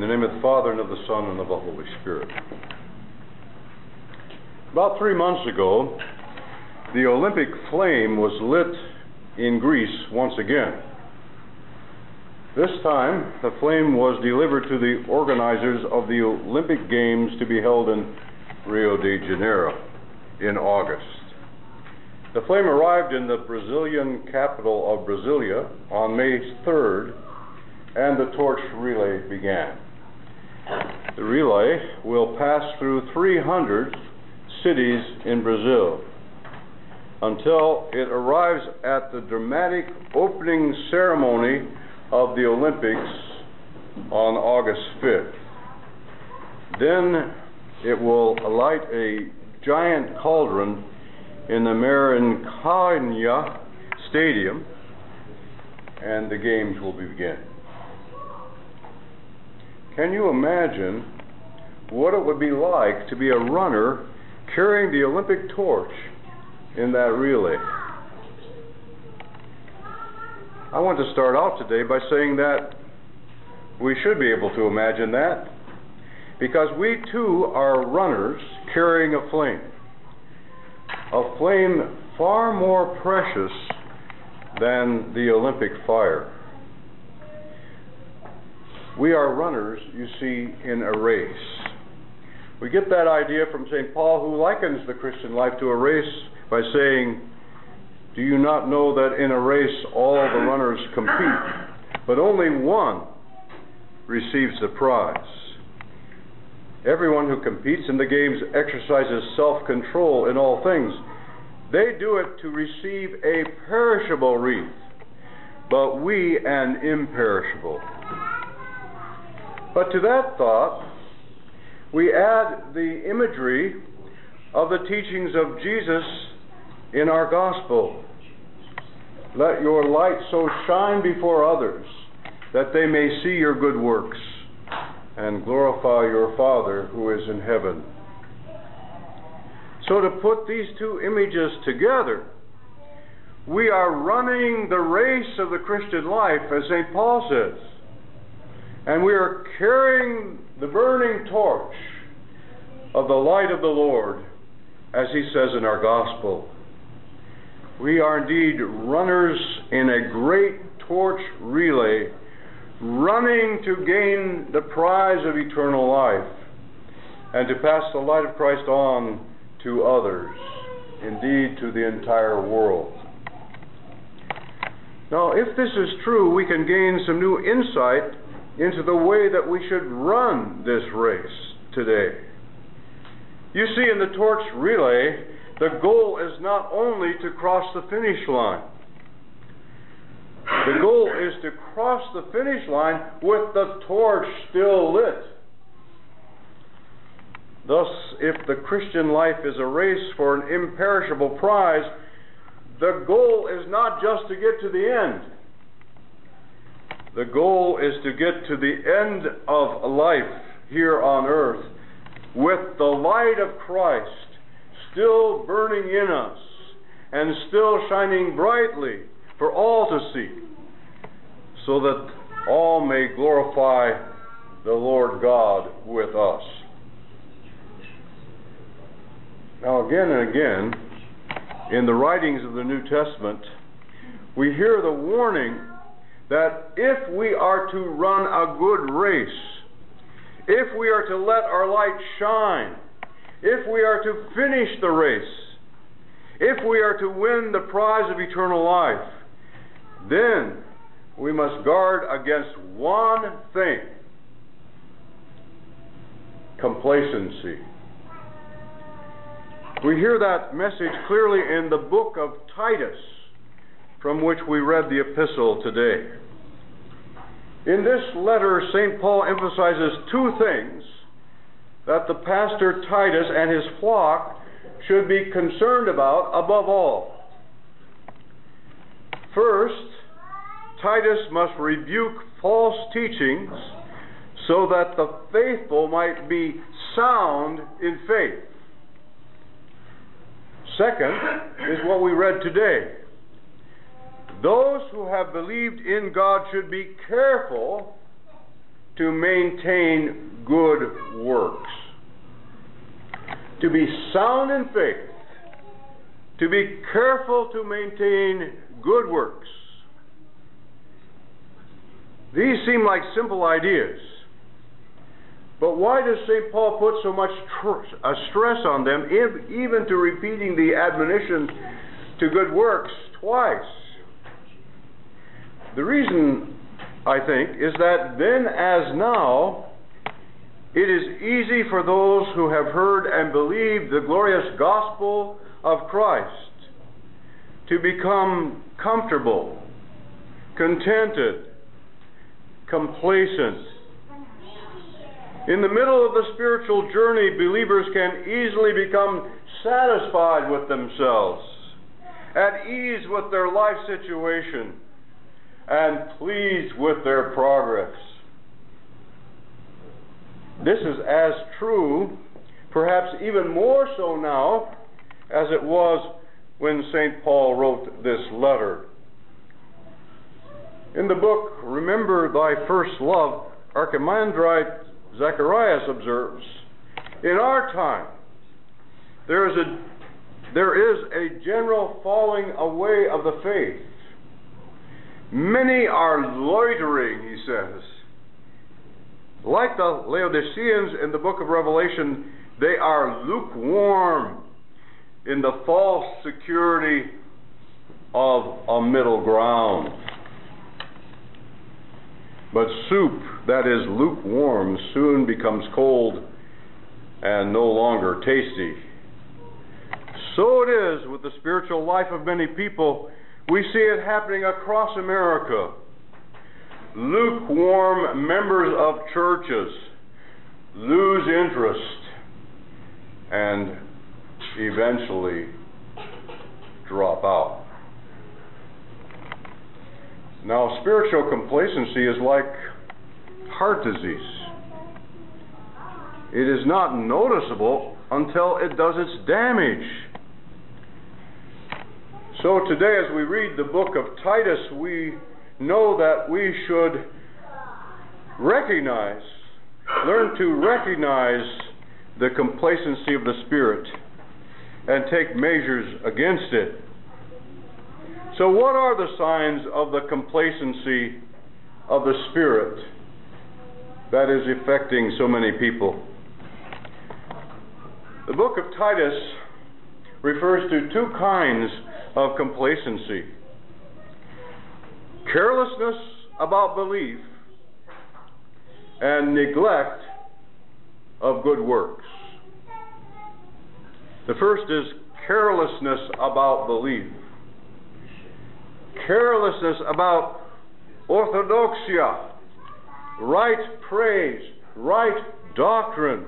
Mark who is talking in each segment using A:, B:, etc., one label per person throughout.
A: In the name of the Father, and of the Son, and of the Holy Spirit. About 3 months ago, the Olympic flame was lit in Greece once again. This time, the flame was delivered to the organizers of the Olympic Games to be held in Rio de Janeiro in August. The flame arrived in the Brazilian capital of Brasilia on May 3rd, and the torch relay began. The relay will pass through 300 cities in Brazil until it arrives at the dramatic opening ceremony of the Olympics on August 5th. Then it will light a giant cauldron in the Maracanã Stadium, and the games will begin. Can you imagine what it would be like to be a runner carrying the Olympic torch in that relay? I want to start out today by saying that we should be able to imagine that, because we too are runners carrying a flame far more precious than the Olympic fire. We are runners, you see, in a race. We get that idea from St. Paul, who likens the Christian life to a race by saying, "Do you not know that in a race all the runners compete, but only one receives the prize?" Everyone who competes in the games exercises self-control in all things. They do it to receive a perishable wreath, but we an imperishable. But to that thought, we add the imagery of the teachings of Jesus in our gospel. Let your light so shine before others that they may see your good works and glorify your Father who is in heaven. So to put these two images together, we are running the race of the Christian life, as St. Paul says. And we are carrying the burning torch of the light of the Lord, as he says in our gospel. We are indeed runners in a great torch relay, running to gain the prize of eternal life and to pass the light of Christ on to others, indeed to the entire world. Now, if this is true, we can gain some new insight into the way that we should run this race today. You see, in the torch relay, the goal is not only to cross the finish line. The goal is to cross the finish line with the torch still lit. Thus, if the Christian life is a race for an imperishable prize, the goal is not just to get to the end. The goal is to get to the end of life here on earth with the light of Christ still burning in us and still shining brightly for all to see, so that all may glorify the Lord God with us. Now, again and again, in the writings of the New Testament, we hear the warning that if we are to run a good race, if we are to let our light shine, if we are to finish the race, if we are to win the prize of eternal life, then we must guard against one thing: complacency. We hear that message clearly in the book of Titus, from which we read the epistle today. In this letter, St. Paul emphasizes two things that the pastor Titus and his flock should be concerned about above all. First, Titus must rebuke false teachings so that the faithful might be sound in faith. Second is what we read today. Those who have believed in God should be careful to maintain good works. To be sound in faith, to be careful to maintain good works. These seem like simple ideas, but why does St. Paul put so much stress on them, even to repeating the admonition to good works twice? The reason, I think, is that then as now, it is easy for those who have heard and believed the glorious gospel of Christ to become comfortable, contented, complacent. In the middle of the spiritual journey, believers can easily become satisfied with themselves, at ease with their life situation, and pleased with their progress. This is as true, perhaps even more so now, as it was when St. Paul wrote this letter. In the book, Remember Thy First Love, Archimandrite Zacharias observes, in our time, there is a general falling away of the faith. Many are loitering, he says. Like the Laodiceans in the book of Revelation, they are lukewarm in the false security of a middle ground. But soup that is lukewarm soon becomes cold and no longer tasty. So it is with the spiritual life of many people. We see it happening across America. Lukewarm members of churches lose interest and eventually drop out. Now, spiritual complacency is like heart disease. It is not noticeable until it does its damage. So today, as we read the book of Titus, we know that we should learn to recognize the complacency of the Spirit and take measures against it. So what are the signs of the complacency of the Spirit that is affecting so many people? The book of Titus refers to two kinds of complacency: carelessness about belief and neglect of good works. The first is carelessness about belief. Carelessness about orthodoxia, right praise, right doctrine.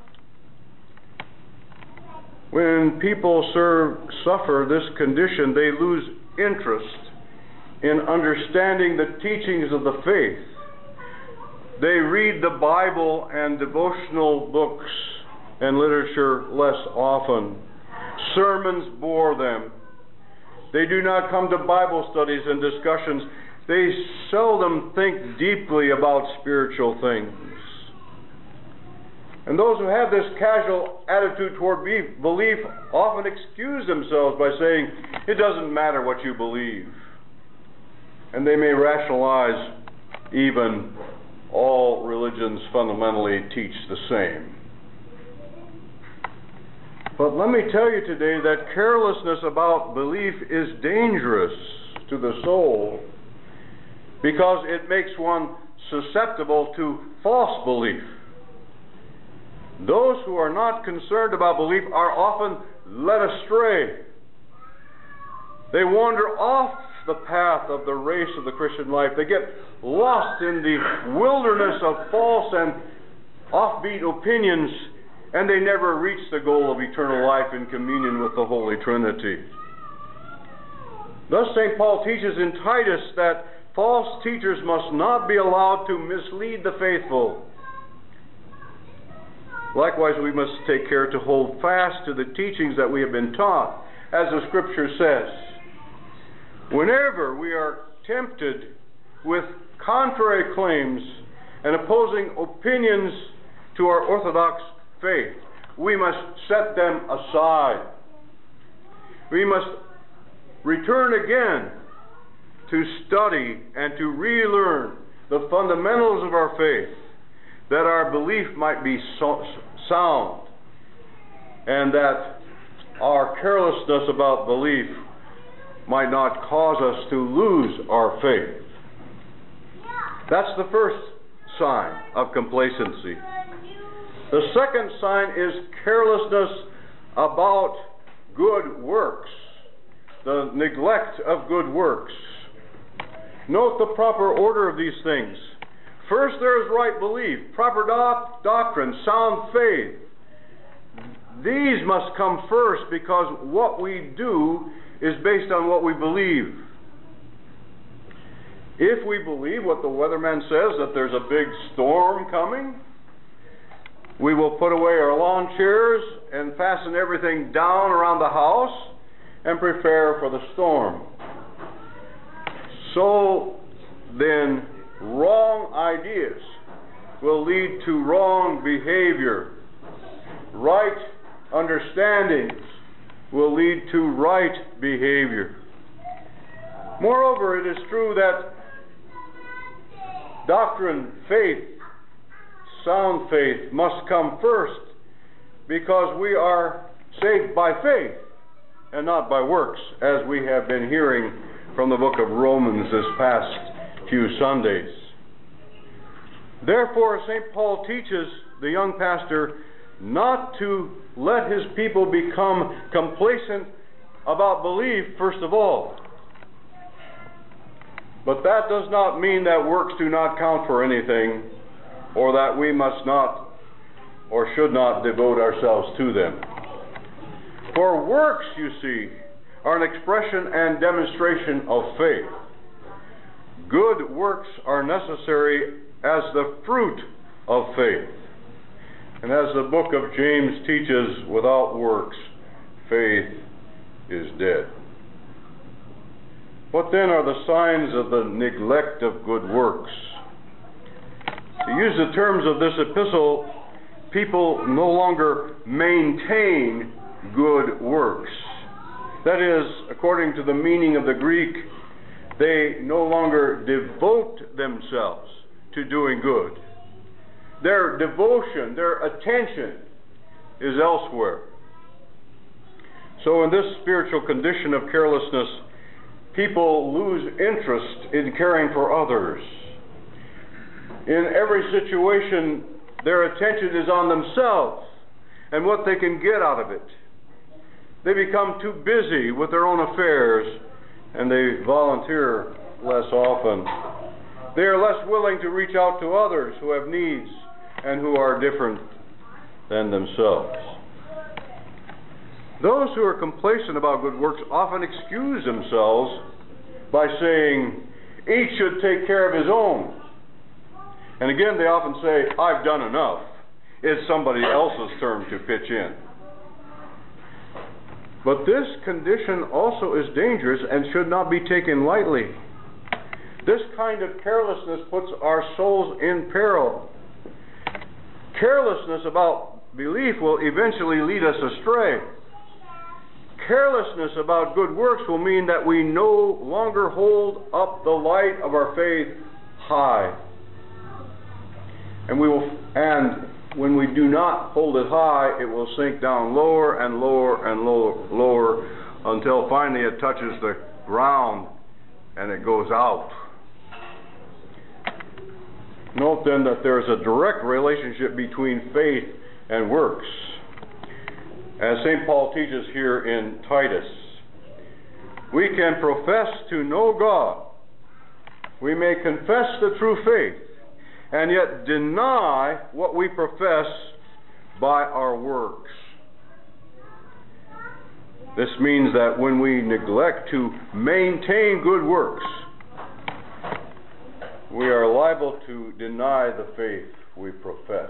A: When people suffer this condition, they lose interest in understanding the teachings of the faith. They read the Bible and devotional books and literature less often. Sermons bore them. They do not come to Bible studies and discussions. They seldom think deeply about spiritual things. And those who have this casual attitude toward belief often excuse themselves by saying, it doesn't matter what you believe. And they may rationalize even all religions fundamentally teach the same. But let me tell you today that carelessness about belief is dangerous to the soul because it makes one susceptible to false belief. Those who are not concerned about belief are often led astray. They wander off the path of the race of the Christian life. They get lost in the wilderness of false and offbeat opinions, and they never reach the goal of eternal life in communion with the Holy Trinity. Thus, St. Paul teaches in Titus that false teachers must not be allowed to mislead the faithful. Likewise, we must take care to hold fast to the teachings that we have been taught, as the Scripture says. Whenever we are tempted with contrary claims and opposing opinions to our orthodox faith. We must set them aside. We must return again to study and to relearn the fundamentals of our faith, that our belief might be sound, and that our carelessness about belief might not cause us to lose our faith. That's the first sign of complacency. The second sign is carelessness about good works, the neglect of good works. Note the proper order of these things. First, there is right belief, proper doctrine, sound faith. These must come first, because what we do is based on what we believe. If we believe what the weatherman says, that there's a big storm coming, we will put away our lawn chairs and fasten everything down around the house and prepare for the storm. So then, wrong ideas will lead to wrong behavior. Right understandings will lead to right behavior. Moreover, it is true that doctrine, faith, sound faith must come first, because we are saved by faith and not by works, as we have been hearing from the book of Romans this past few Sundays. Therefore, St. Paul teaches the young pastor not to let his people become complacent about belief, first of all. But that does not mean that works do not count for anything, or that we must not or should not devote ourselves to them. For works, you see, are an expression and demonstration of faith. Good works are necessary as the fruit of faith. And as the book of James teaches, without works, faith is dead. What then are the signs of the neglect of good works? To use the terms of this epistle, people no longer maintain good works. That is, according to the meaning of the Greek, they no longer devote themselves to doing good. Their devotion, their attention is elsewhere. So in this spiritual condition of carelessness, people lose interest in caring for others. In every situation, their attention is on themselves and what they can get out of it. They become too busy with their own affairs, and they volunteer less often. They are less willing to reach out to others who have needs and who are different than themselves. Those who are complacent about good works often excuse themselves by saying, each should take care of his own. And again, they often say, I've done enough. It's somebody else's turn to pitch in. But this condition also is dangerous and should not be taken lightly. This kind of carelessness puts our souls in peril. Carelessness about belief will eventually lead us astray. Carelessness about good works will mean that we no longer hold up the light of our faith high. And when we do not hold it high, it will sink down lower and lower and lower until finally it touches the ground and it goes out. Note then that there is a direct relationship between faith and works. As St. Paul teaches here in Titus, we can profess to know God. We may confess the true faith and yet deny what we profess by our works. This means that when we neglect to maintain good works, we are liable to deny the faith we profess.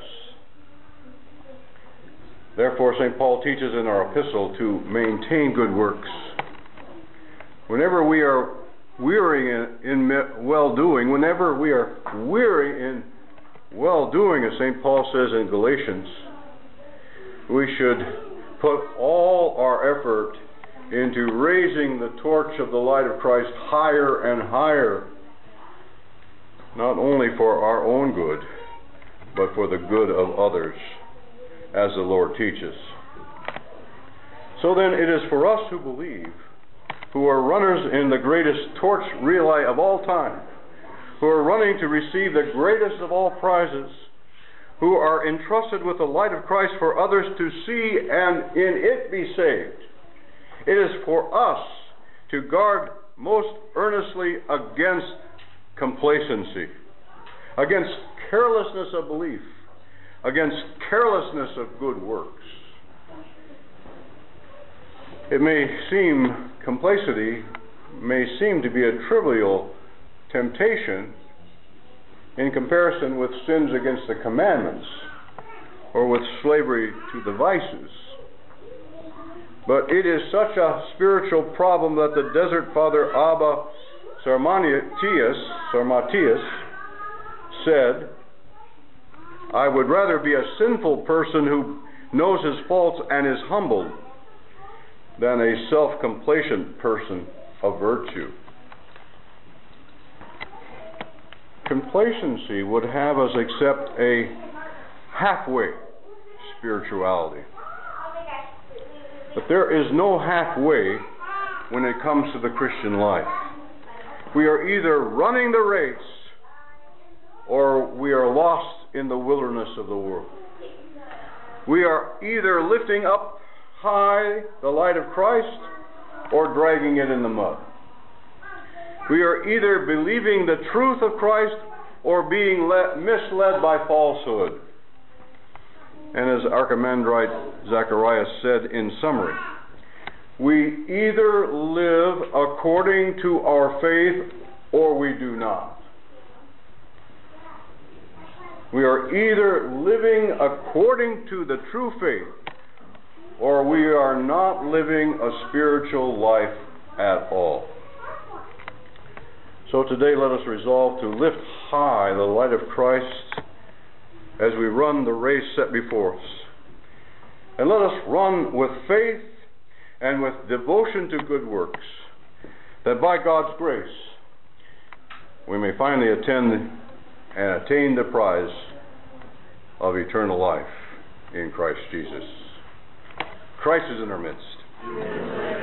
A: Therefore, St. Paul teaches in our epistle to maintain good works. Whenever we are weary in well-doing, whenever we are weary in well-doing, as St. Paul says in Galatians. We should put all our effort into raising the torch of the light of Christ higher and higher, not only for our own good, but for the good of others, as the Lord teaches. So then, it is for us who believe, who are runners in the greatest torch relay of all time, who are running to receive the greatest of all prizes, who are entrusted with the light of Christ for others to see and in it be saved. It is for us to guard most earnestly against complacency, against carelessness of belief, against carelessness of good works. Complacency may seem to be a trivial temptation in comparison with sins against the commandments or with slavery to the vices. But it is such a spiritual problem that the Desert Father Abba Sarmatius said, "I would rather be a sinful person who knows his faults and is humbled than a self-complacent person of virtue." Complacency would have us accept a halfway spirituality. But there is no halfway when it comes to the Christian life. We are either running the race or we are lost in the wilderness of the world. We are either lifting up high the light of Christ or dragging it in the mud. We are either believing the truth of Christ or being misled by falsehood. And as Archimandrite Zacharias said in summary, we either live according to our faith or we do not. We are either living according to the true faith or we are not living a spiritual life at all. So today let us resolve to lift high the light of Christ as we run the race set before us. And let us run with faith and with devotion to good works, that by God's grace we may finally attend and attain the prize of eternal life in Christ Jesus. Christ is in our midst.